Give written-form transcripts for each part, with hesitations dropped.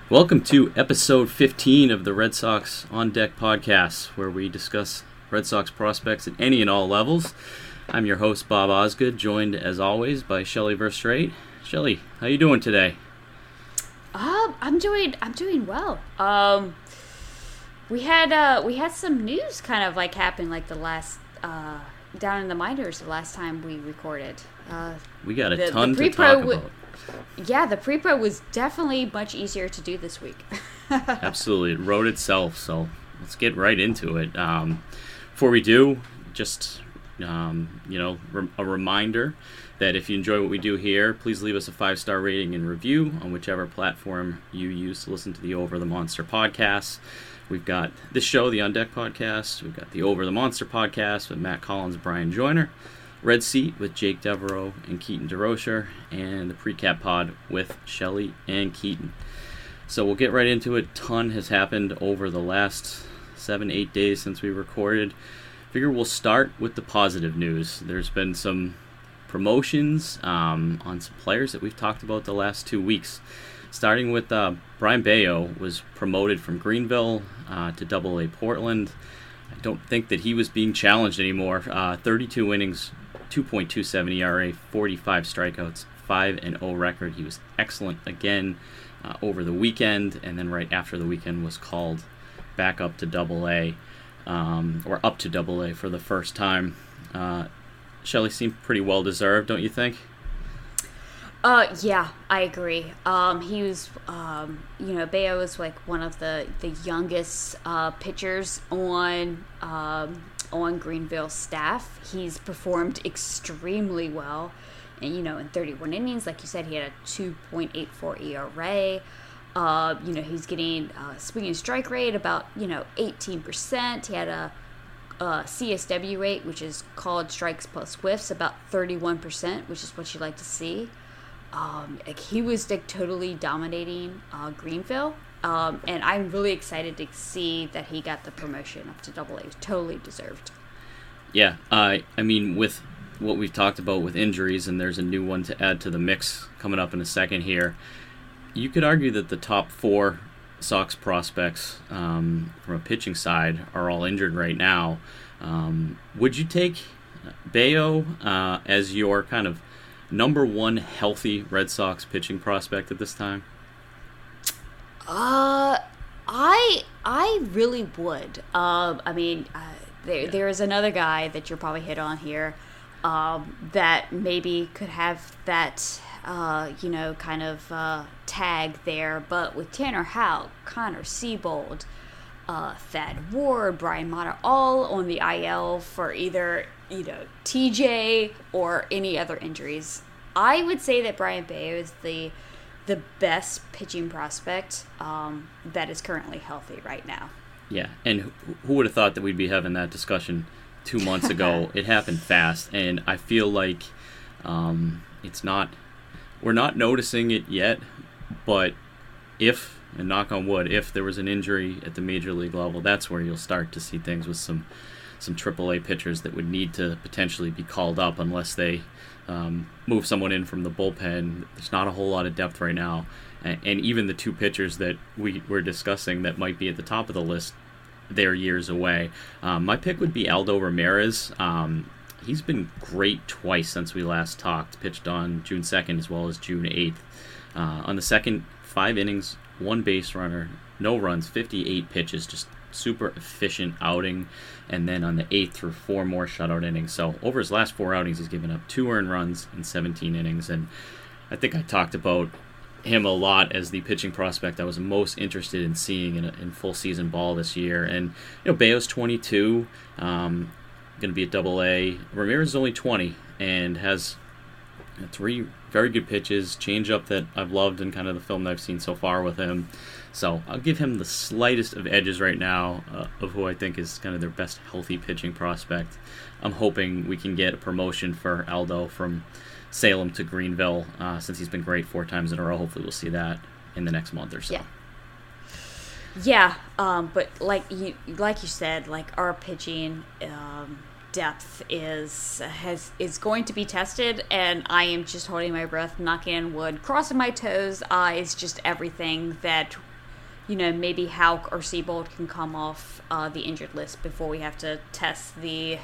Welcome to episode 15 of the Red Sox On Deck podcast, where we discuss Red Sox prospects at any and all levels. I'm your host, Bob Osgood, joined as always by Shelly Verstrate. Shelly, how you doing today? I'm doing well. We had some news kind of like happen like the last down in the minors the last time we recorded. We got a ton to talk about. Yeah, the pre-pro was definitely much easier to do this week. Absolutely, it wrote itself. So let's get right into it. Before we do, just a reminder that if you enjoy what we do here, please leave us a 5-star rating and review on whichever platform you use to listen to the Over the Monster podcast. We've got this show, the On Deck podcast. We've got the Over the Monster podcast with Matt Collins and Brian Joyner. Red Seat with Jake Devereaux and Keaton DeRocher, and the Precap Pod with Shelly and Keaton. So we'll get right into it. A ton has happened over the last 7-8 days since we recorded. Figure we'll start with the positive news. There's been some promotions on some players that we've talked about the last 2 weeks. Starting with Brayan Bello was promoted from Greenville to Double-A Portland. I don't think that he was being challenged anymore. 32 innings, 2.27 ERA, 45 strikeouts, 5-0 record. He was excellent again over the weekend, and then right after the weekend was called back up to Double-A, or up to Double-A for the first time. Shelly seemed pretty well deserved, don't you think? Yeah, I agree. He was, Bello is like one of the youngest pitchers on Greenville staff. He's performed extremely well, and in 31 innings, like you said, he had a 2.84 ERA. He's getting swinging strike rate about 18%. He had a CSW rate, which is called strikes plus whiffs, about 31%, which is what you like to see. He was totally dominating Greenville, and I'm really excited to see that he got the promotion up to Double-A. Totally deserved. Yeah, I mean, with what we've talked about with injuries, and there's a new one to add to the mix coming up in a second here, you could argue that the top 4 Sox prospects from a pitching side are all injured right now. Would you take Bello as your kind of number 1 healthy Red Sox pitching prospect at this time? I really would. There is another guy that you'll probably hit on here that maybe could have that tag there, but with Tanner Houck, Connor Seabold, Thad Ward, Brian Mata, all on the IL for either TJ or any other injuries. I would say that Brayan Bello is the best pitching prospect that is currently healthy right now. Yeah, and who would have thought that we'd be having that discussion 2 months ago? It happened fast, and I feel like we're not noticing it yet, but if, and knock on wood, if there was an injury at the major league level, that's where you'll start to see things with some AAA pitchers that would need to potentially be called up unless they move someone in from the bullpen. There's not a whole lot of depth right now, and even the 2 pitchers that we're discussing that might be at the top of the list, they're years away. My pick would be Aldo Ramirez. He's been great twice since we last talked. Pitched on June 2nd as well as June 8th. On the second, 5 innings, 1 base runner, no runs, 58 pitches, just super efficient outing. And then on the 8th, through 4 more shutout innings. So over his last 4 outings, he's given up 2 earned runs in 17 innings. And I think I talked about him a lot as the pitching prospect I was most interested in seeing in full season ball this year. And Bello's 22, going to be at Double-A. Ramirez is only 20 and has 3 very good pitches, changeup that I've loved in kind of the film that I've seen so far with him. So I'll give him the slightest of edges right now of who I think is kind of their best healthy pitching prospect. I'm hoping we can get a promotion for Aldo from Salem to Greenville since he's been great 4 times in a row. Hopefully we'll see that in the next month or so. Yeah, but like you said, like our pitching depth is going to be tested, and I am just holding my breath, knocking on wood, crossing my toes, eyes, just everything that maybe Houck or Seabold can come off the injured list before we have to test the,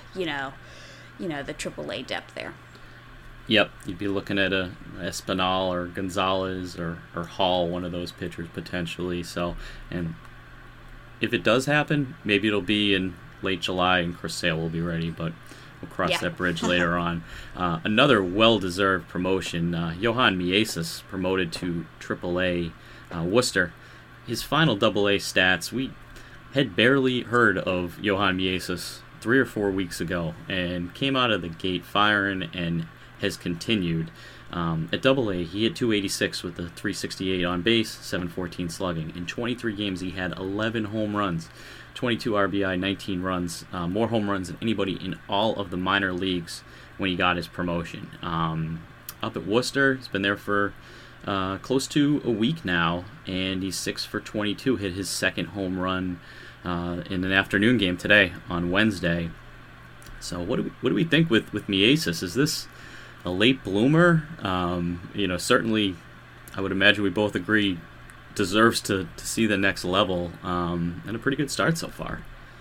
the AAA depth there. Yep, you'd be looking at a Espinal or Gonzalez or Hall, one of those pitchers potentially. So, and if it does happen, maybe it'll be in late July and Chris Sale will be ready, but we'll cross that bridge later on. Another well-deserved promotion, Johan Mieses promoted to AAA Worcester. His final AA stats, we had barely heard of Johan Mieses 3 or 4 weeks ago and came out of the gate firing and has continued. At AA, he hit 286 with a 368 on base, 714 slugging. In 23 games, he had 11 home runs, 22 RBI, 19 runs, more home runs than anybody in all of the minor leagues when he got his promotion. Up at Worcester, he's been there for close to a week now, and he's 6 for 22, hit his second home run in an afternoon game today on Wednesday. So what do we think with Mieses? Is this a late bloomer? Certainly, I would imagine we both agree, deserves to see the next level, and a pretty good start so far.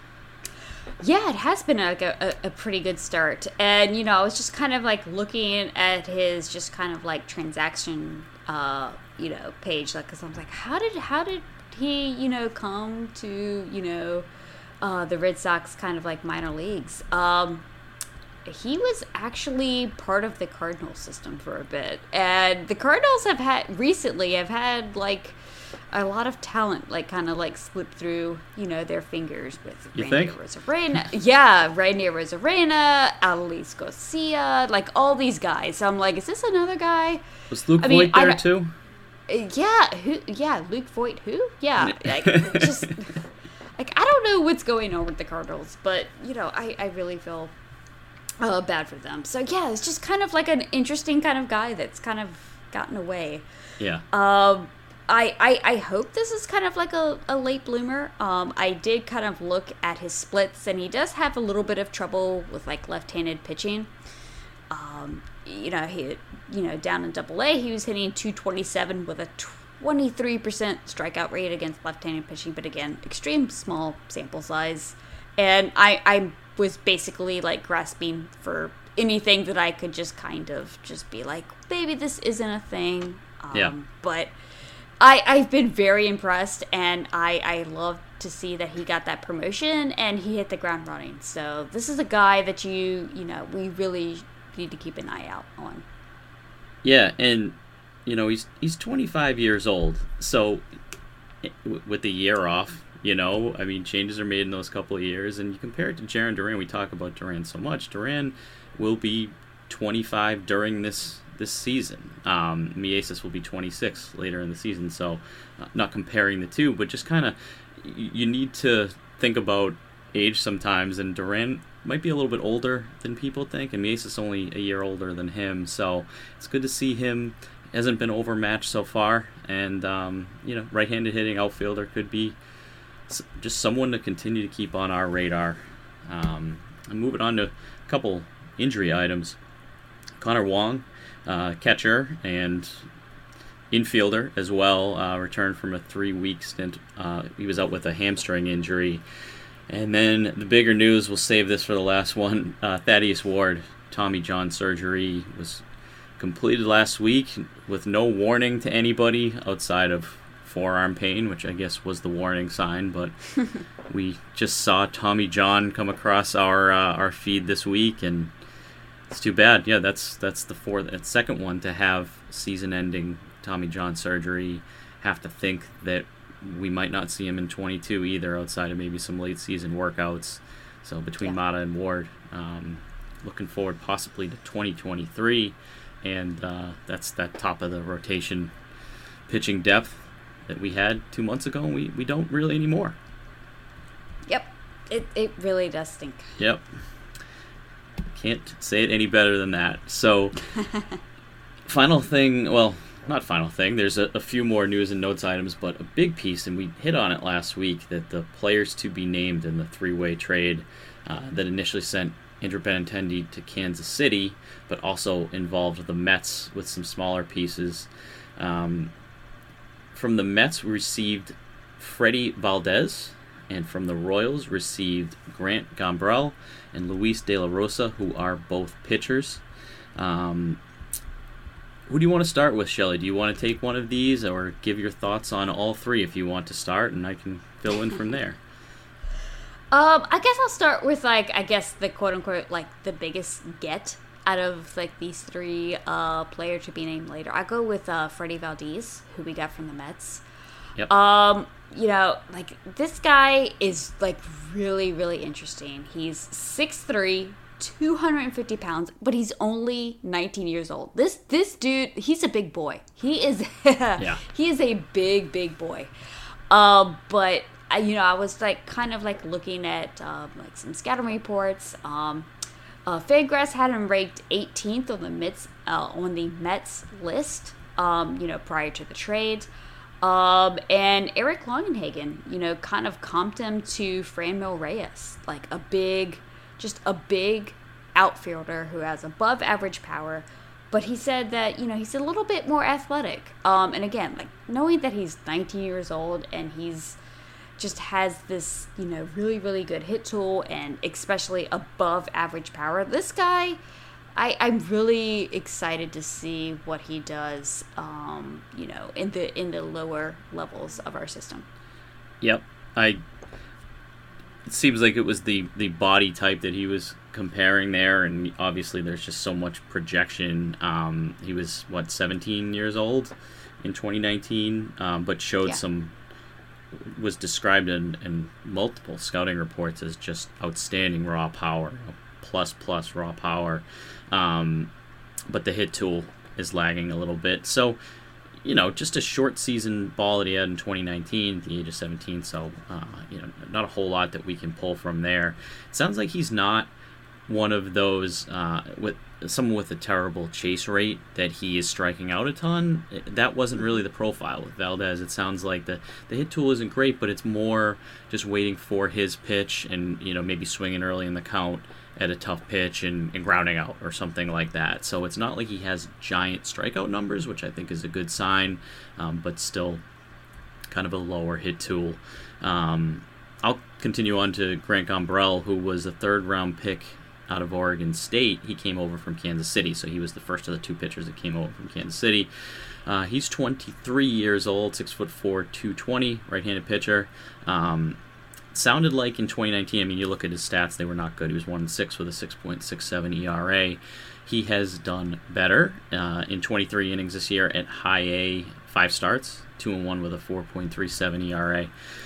Yeah, it has been a pretty good start. And, I was just kind of like looking at his just kind of like transaction, page, like, because I was like, how did he, come to, the Red Sox kind of like minor leagues? He was actually part of the Cardinals system for a bit. And the Cardinals have had like a lot of talent, like kind of like slip through, their fingers with Randy Arozarena. Yeah, Randy Arozarena, Adolis Garcia, like all these guys. So I'm like, is this another guy? Was Luke Voigt there too? Yeah, Luke Voigt, who? Yeah, like, just like I don't know what's going on with the Cardinals, but I really feel bad for them. So yeah, it's just kind of like an interesting kind of guy that's kind of gotten away. Yeah. I hope this is kind of like a late bloomer. I did kind of look at his splits, and he does have a little bit of trouble with like left-handed pitching. He down in AA, he was hitting 227 with a 23% strikeout rate against left-handed pitching, but again, extreme small sample size. And I was basically like grasping for anything that I could just kind of just be like, maybe this isn't a thing. But I've been very impressed, and I love to see that he got that promotion and he hit the ground running. So this is a guy that we really need to keep an eye out on. Yeah, and he's 25 years old. So with the year off, changes are made in those couple of years, and you compare it to Jarren Duran. We talk about Duran so much. Duran will be 25 during this season. Mieses will be 26 later in the season. So not comparing the two, but just kind of you need to think about age sometimes, and Duran might be a little bit older than people think, and Mieses is only a year older than him. So it's good to see him. Hasn't been overmatched so far, and right-handed hitting outfielder could be just someone to continue to keep on our radar. And moving on to a couple injury items. Connor Wong, catcher and infielder as well, returned from a 3-week stint. He was out with a hamstring injury. And then the bigger news, we'll save this for the last one. Thaddeus Ward, Tommy John surgery was completed last week with no warning to anybody outside of forearm pain, which I guess was the warning sign, but we just saw Tommy John come across our feed this week, and it's too bad. Yeah, that's the second one to have season-ending Tommy John surgery. Have to think that we might not see him in 22 either, outside of maybe some late-season workouts. So between Mata and Ward, looking forward possibly to 2023, and that's that top of the rotation pitching depth that we had 2 months ago, and we don't really anymore. Yep, it really does stink. Yep. Can't say it any better than that. So, final thing, well, not final thing, there's a few more news and notes items, but a big piece, and we hit on it last week, that the players to be named in the three-way trade that initially sent Andrew Benintendi to Kansas City, but also involved the Mets with some smaller pieces. From the Mets, we received Freddie Valdez, and from the Royals received Grant Gambrell and Luis De La Rosa, who are both pitchers. Who do you want to start with, Shelly? Do you want to take one of these, or give your thoughts on all three if you want to start, and I can fill in from there? I guess I'll start with the quote unquote the biggest get out of these three players to be named later. I go with Freddie Valdez, who we got from the Mets. Yep. This guy is really, really interesting. He's 6'3", 250 pounds, but he's only 19 years old. This dude, he's a big boy. He is Yeah. He is a big boy. But I was looking at some scouting reports. Fangraphs had him ranked 18th on the Mets list, prior to the trade. And Eric Longenhagen, kind of comped him to Franmil Reyes, a big outfielder who has above average power. But he said that, he's a little bit more athletic. And again, knowing that he's 19 years old and he's just has this, really, really good hit tool and especially above average power. This guy, I'm really excited to see what he does, in the lower levels of our system. Yep. It seems like it was the body type that he was comparing there, and obviously there's just so much projection. He was, 17 years old in 2019, but showed was described in multiple scouting reports as just outstanding raw power, plus raw power. But the hit tool is lagging a little bit. So, just a short season ball that he had in 2019 at the age of 17. So, not a whole lot that we can pull from there. It sounds like he's not one of those with someone with a terrible chase rate that he is striking out a ton. That wasn't really the profile with Valdez. It sounds like the hit tool isn't great, but it's more just waiting for his pitch and maybe swinging early in the count at a tough pitch and grounding out or something like that. So it's not like he has giant strikeout numbers, which I think is a good sign, but still kind of a lower hit tool. I'll continue on to Grant Gambrell, who was a third-round pick out of Oregon State. He came over from Kansas City, so he was the first of the two pitchers that came over from Kansas City. He's 23 years old, 6'4", 220, right-handed pitcher. Sounded like in 2019, you look at his stats, they were not good. He was 1-6 with a 6.67 ERA. He has done better in 23 innings this year at high A, 5 starts, 2-1 with a 4.37 ERA.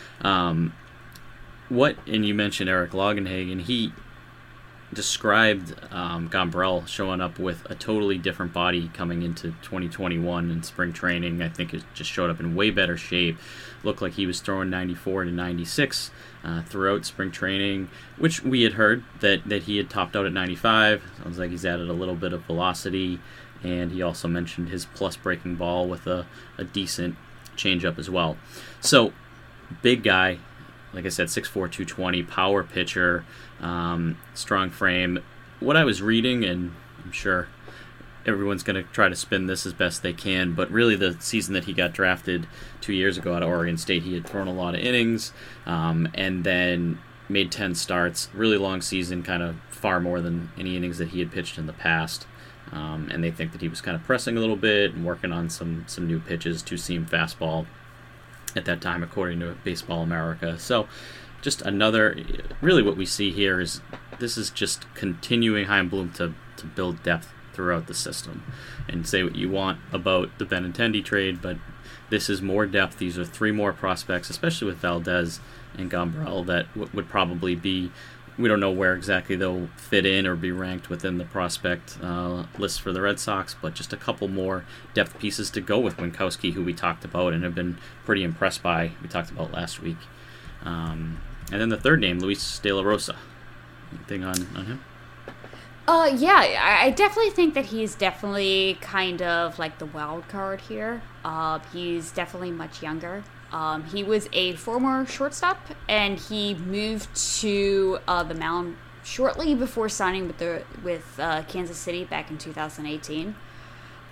And you mentioned Eric Longenhagen, he described Gambrell showing up with a totally different body coming into 2021 in spring training. I think it just showed up in way better shape. Looked like he was throwing 94 to 96 throughout spring training, which we had heard that he had topped out at 95. Sounds like he's added a little bit of velocity, and he also mentioned his plus breaking ball with a decent changeup as well. So, big guy. Like I said, 6'4", 220, power pitcher, strong frame. What I was reading, and I'm sure everyone's going to try to spin this as best they can, but really the season that he got drafted 2 years ago out of Oregon State, he had thrown a lot of innings, and then made 10 starts. Really long season, kind of far more than any innings that he had pitched in the past. And they think that he was kind of pressing a little bit and working on some new pitches, two-seam fastball at that time, according to Baseball America. So just another, really what we see here is this is just continuing Chaim Bloom to build depth throughout the system. And say what you want about the Benintendi trade, but this is more depth. These are 3 more prospects, especially with Valdez and Gambrell, that would probably be, we don't know where exactly they'll fit in or be ranked within the prospect list for the Red Sox, but just a couple more depth pieces to go with Winkowski, who we talked about and have been pretty impressed by. We talked about last week. And then the third name, Luis De La Rosa. Anything on him? Yeah, I definitely think that he's definitely kind of like the wild card here. He's definitely much younger. He was a former shortstop, and he moved to the mound shortly before signing with Kansas City back in 2018.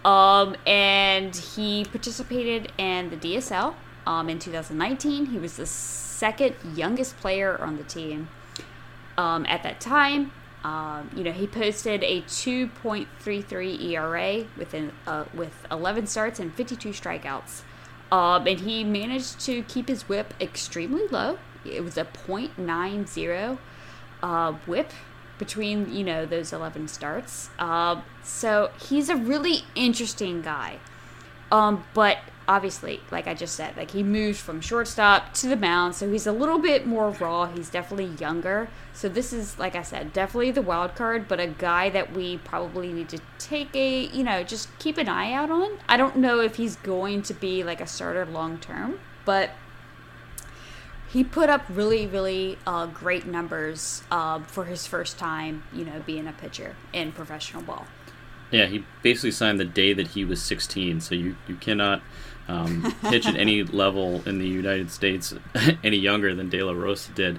And he participated in the DSL in 2019. He was the second youngest player on the team at that time. He posted a 2.33 ERA with 11 starts and 52 strikeouts. And he managed to keep his whip extremely low. It was a .90 whip between, those 11 starts. So he's a really interesting guy. But obviously, like I just said, he moved from shortstop to the mound, so he's a little bit more raw. He's definitely younger. So this is, like I said, definitely the wild card, but a guy that we probably need to take just keep an eye out on. I don't know if he's going to be a starter long term, but he put up really, really great numbers for his first time, being a pitcher in professional ball. Yeah, he basically signed the day that he was 16, so you cannot pitch at any level in the United States any younger than De La Rosa did.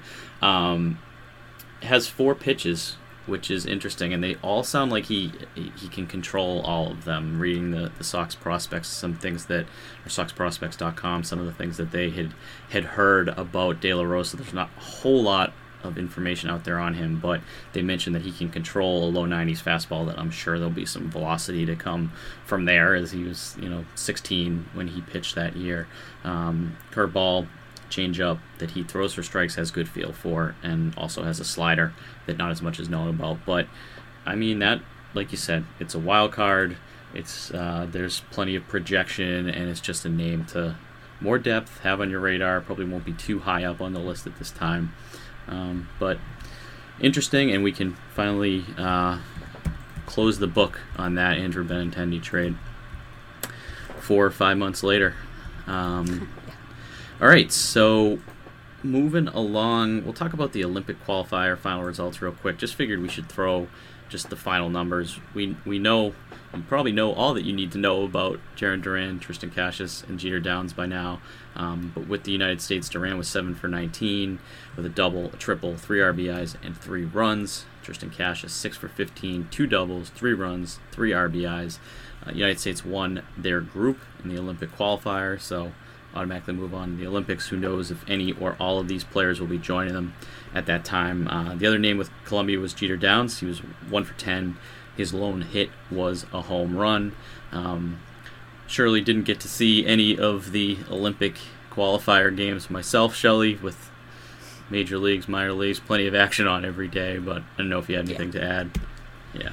Has 4 pitches, which is interesting, and they all sound like he can control all of them. Reading the Sox prospects, some things that, or SoxProspects.com, some of the things that they had heard about De La Rosa. There's not a whole lot of information out there on him, but they mentioned that he can control a low 90s fastball, that I'm sure there'll be some velocity to come from there, as he was 16 when he pitched that year. Curveball, changeup that he throws for strikes, has good feel for, and also has a slider that not as much is known about. But I mean, that, like you said, it's a wild card. It's there's plenty of projection, and it's just a name to more depth, have on your radar. Probably won't be too high up on the list at this time. But interesting, and we can finally close the book on that Andrew Benintendi trade 4 or 5 months later. All right, so moving along, we'll talk about the Olympic qualifier final results real quick. Just figured we should throw just the final numbers. We know, you probably know all that you need to know about Jarren Duran, Tristan Casas, and Jeter Downs by now. But with the United States, Duran was 7 for 19 with a double, a triple, 3 RBIs, and 3 runs. Tristan Casas, 6 for 15, 2 doubles, 3 runs, 3 RBIs. United States won their group in the Olympic qualifier, so automatically move on to the Olympics. Who knows if any or all of these players will be joining them at that time. The other name with Colombia was Jeter Downs. He was 1 for 10. His lone hit was a home run. Surely didn't get to see any of the Olympic qualifier games myself, Shelley, with major leagues, minor leagues, plenty of action on every day, but I don't know if you had anything to add. Yeah.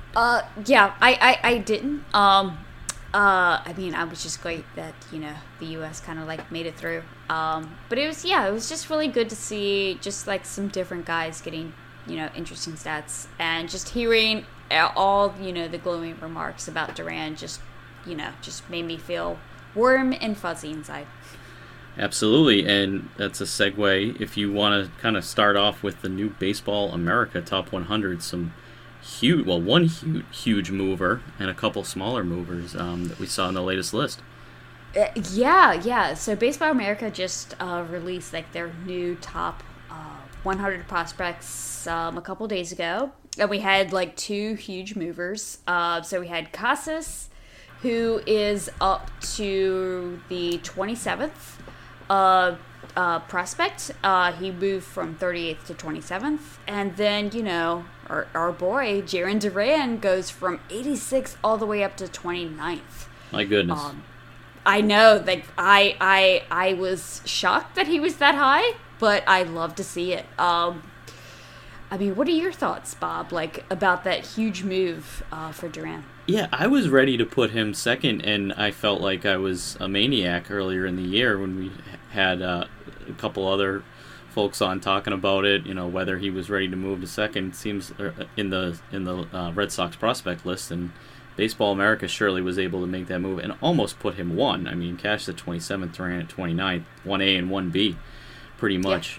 I didn't. I mean, I was just glad that, the U.S. kind of made it through. But it was just really good to see just some different guys getting, interesting stats, and just hearing all, the glowing remarks about Duran just made me feel warm and fuzzy inside. Absolutely, and that's a segue. If you want to kind of start off with the new Baseball America Top 100, one huge mover and a couple smaller movers that we saw in the latest list. Yeah. So Baseball America just released their new top 100 prospects a couple days ago, and we had 2 huge movers. So we had Casas, who is up to the 27th prospect. He moved from 38th to 27th, and then our boy Jarren Duran goes from 86th all the way up to 29th. My goodness. I know, I was shocked that he was that high, but I love to see it. I mean, what are your thoughts, Bob, about that huge move for Duran? Yeah, I was ready to put him second, and I felt like I was a maniac earlier in the year when we had a couple other folks on talking about it, whether he was ready to move to second. Seems in the Red Sox prospect list, and Baseball America surely was able to make that move and almost put him 1. I mean, Cash at 27th, Duran at 29th, 1A and 1B, pretty much.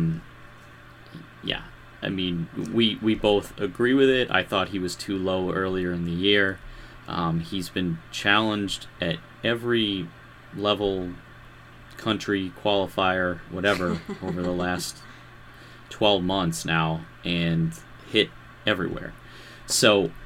Yeah. I mean, we both agree with it. I thought he was too low earlier in the year. He's been challenged at every level, country, qualifier, whatever, over the last 12 months now, and hit everywhere. So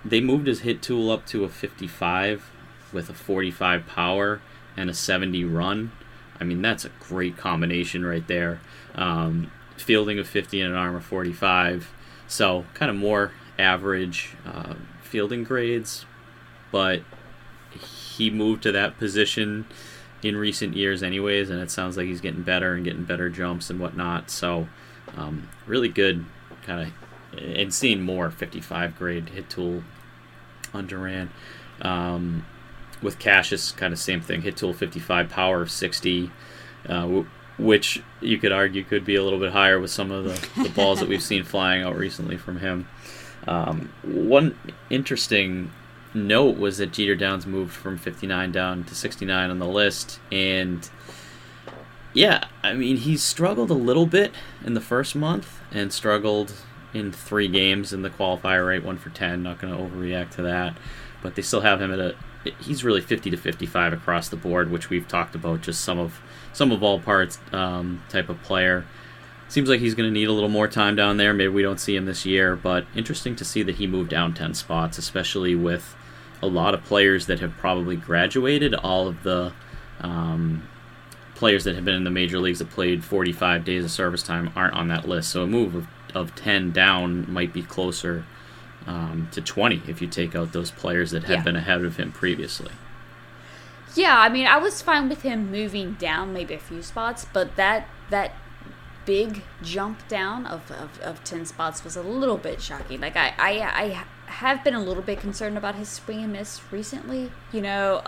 they moved his hit tool up to a 55 with a 45 power and a 70 run. I mean, that's a great combination right there. Fielding of 50 and an arm of 45. So kind of more average fielding grades, but he moved to that position in recent years anyways, and it sounds like he's getting better and getting better jumps and whatnot. So really good kind of, and seeing more 55 grade hit tool on Duran. With Cassius, kind of same thing, hit tool 55, power of 60, which you could argue could be a little bit higher with some of the balls that we've seen flying out recently from him. One interesting note was that Jeter Downs moved from 59 down to 69 on the list, and yeah, I mean, he's struggled a little bit in the first month and struggled in 3 games in the qualifier, right? 1 for 10, not going to overreact to that, but they still have him at he's really 50 to 55 across the board, which we've talked about, just some of all parts type of player. Seems like he's going to need a little more time down there. Maybe we don't see him this year, but interesting to see that he moved down 10 spots, especially with a lot of players that have probably graduated. All of the players that have been in the major leagues that played 45 days of service time aren't on that list. So a move of 10 down might be closer to 20 if you take out those players that had been ahead of him previously. Yeah, I mean, I was fine with him moving down maybe a few spots, but that big jump down of 10 spots was a little bit shocking. Like, I have been a little bit concerned about his swing and miss recently, in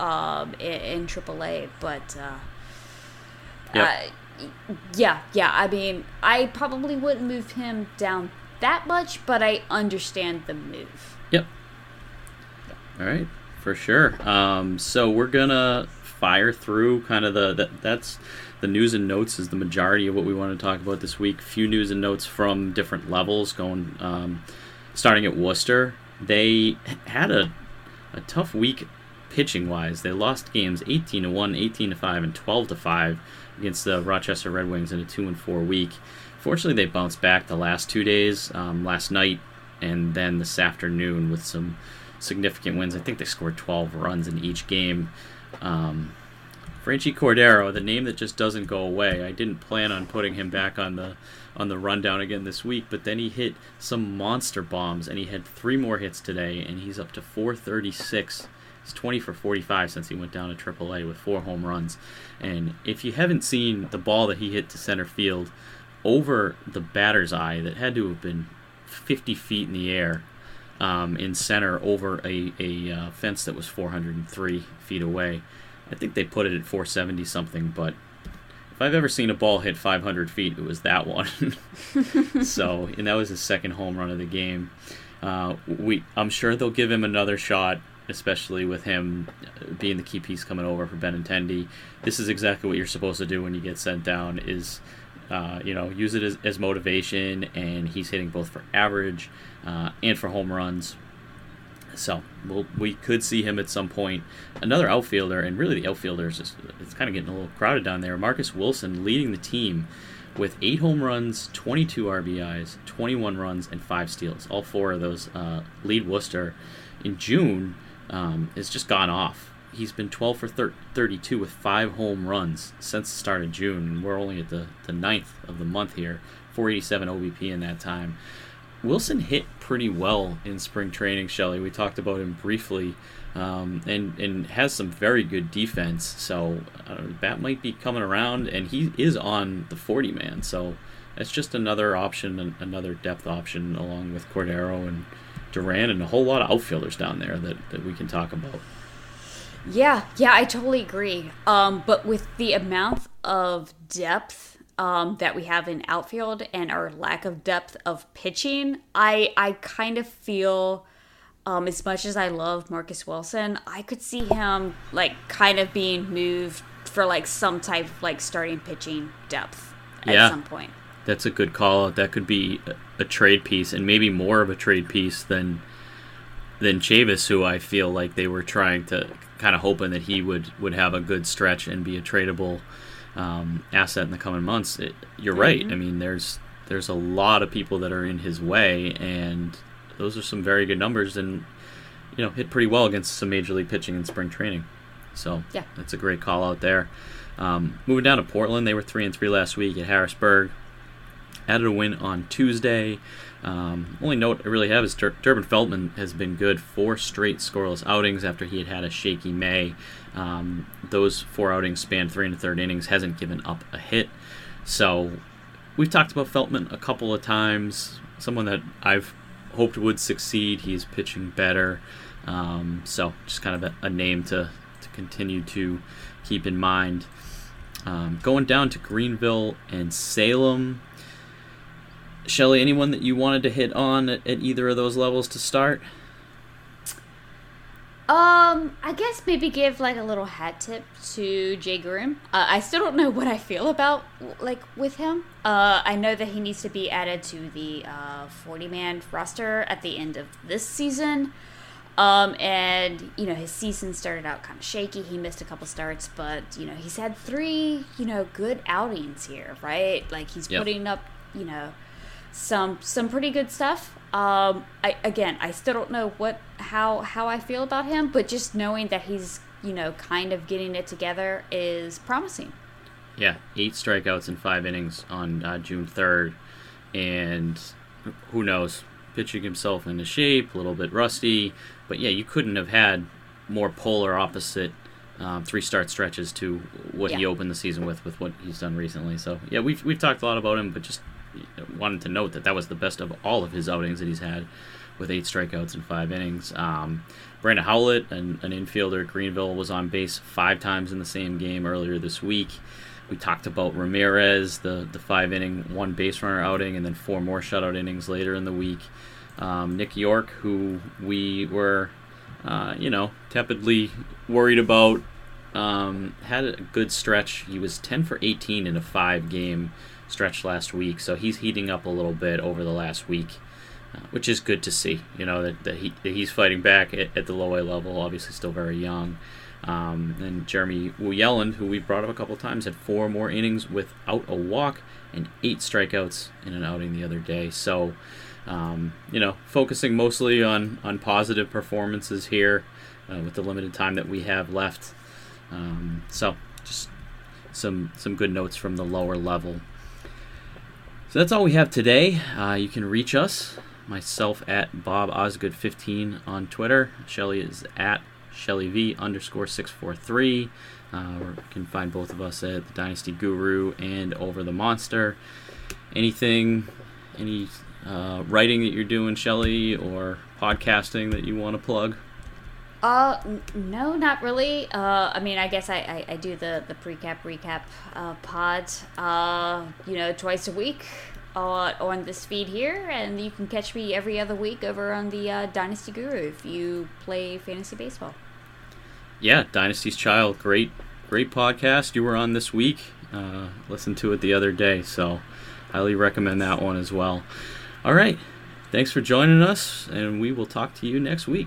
AAA, but I mean, I probably wouldn't move him down that much, but I understand the move. Yep. All right, for sure. So we're gonna fire through kind of that's the news and notes is the majority of what we want to talk about this week. Few news and notes from different levels going, starting at Worcester. They had a tough week pitching wise. They lost games 18-1, 18-5, and 12-5 against the Rochester Red Wings in a 2-4 week. Fortunately, they bounced back the last 2 days, last night and then this afternoon with some significant wins. I think they scored 12 runs in each game. Franchy Cordero, the name that just doesn't go away. I didn't plan on putting him back on the rundown again this week, but then he hit some monster bombs, and he had 3 more hits today, and he's up to 436. He's 20 for 45 since he went down to AAA with 4 home runs. And if you haven't seen the ball that he hit to center field over the batter's eye, that had to have been 50 feet in the air in center over a fence that was 403 feet away. I think they put it at 470 something, but if I've ever seen a ball hit 500 feet, it was that one. So, and that was his second home run of the game. I'm sure they'll give him another shot, especially with him being the key piece coming over for Benintendi. This is exactly what you're supposed to do when you get sent down, is use it as motivation, and he's hitting both for average and for home runs. So we could see him at some point. Another outfielder, and really the outfielders, it's kind of getting a little crowded down there. Marcus Wilson leading the team with 8 home runs, 22 RBIs, 21 runs, and 5 steals. All 4 of those lead Worcester. In June, has just gone off. He's been 12 for 32 with 5 home runs since the start of June, and we're only at the 9th of the month here. 487 OBP in that time. Wilson hit pretty well in spring training, Shelley. We talked about him briefly, and has some very good defense. So bat might be coming around, and he is on the 40-man. So that's just another option, another depth option, along with Cordero and Duran and a whole lot of outfielders down there that we can talk about. Yeah, I totally agree. But with the amount of depth that we have in outfield and our lack of depth of pitching, I kind of feel, as much as I love Marcus Wilson, I could see him kind of being moved for some type of starting pitching depth at some point. That's a good call. That could be a trade piece, and maybe more of a trade piece than Chavis, who I feel like they were trying to kind of hoping that he would have a good stretch and be a tradable asset in the coming months. You're right. I mean, there's a lot of people that are in his way, and those are some very good numbers. And hit pretty well against some major league pitching in spring training. So yeah, that's a great call out there. Moving down to Portland, they were 3-3 last week at Harrisburg. Added a win on Tuesday. Only note I really have is Durbin Feltman has been good 4 straight scoreless outings after he had a shaky May. Those 4 outings spanned 3 1/3 innings, hasn't given up a hit. So we've talked about Feltman a couple of times, someone that I've hoped would succeed. He's pitching better. So just kind of a name to continue to keep in mind. Going down to Greenville and Salem. Shelly, anyone that you wanted to hit on at either of those levels to start? I guess maybe give like a little hat tip to Jay Groom. I still don't know what I feel about with him. I know that he needs to be added to the 40-man roster at the end of this season. And his season started out kind of shaky. He missed a couple starts, but he's had 3 good outings here, right? Like he's putting up some pretty good stuff. I still don't know how I feel about him, but just knowing that he's kind of getting it together is promising. Yeah, 8 strikeouts in 5 innings on June 3rd, and who knows, pitching himself into shape, a little bit rusty, but yeah, you couldn't have had more polar opposite 3-start stretches to what he opened the season with what he's done recently. So yeah, we've talked a lot about him, but just wanted to note that was the best of all of his outings that he's had, with 8 strikeouts in 5 innings. Brandon Howlett, an infielder at Greenville, was on base 5 times in the same game earlier this week. We talked about Ramirez, the 5-inning 1 base runner outing, and then 4 more shutout innings later in the week. Nick York, who we were, tepidly worried about, had a good stretch. He was 10 for 18 in a 5-game stretch last week, so he's heating up a little bit over the last week, which is good to see. That he's fighting back at the low A level. Obviously, still very young. And Jeremy Wieland, who we brought up a couple times, had 4 more innings without a walk and 8 strikeouts in an outing the other day. So, focusing mostly on positive performances here with the limited time that we have left. So, just some good notes from the lower level. So that's all we have today. You can reach us, myself at Bob Osgood15 on Twitter. Shelly is at ShellyV_643. You can find both of us at the Dynasty Guru and Over the Monster. Any writing that you're doing, Shelly, or podcasting that you want to plug? No, not really. I guess I do the recap pod, twice a week on this feed here, and you can catch me every other week over on the Dynasty Guru if you play fantasy baseball. Yeah, Dynasty's Child, great podcast you were on this week. Listened to it the other day, so highly recommend that one as well. All right, thanks for joining us, and we will talk to you next week.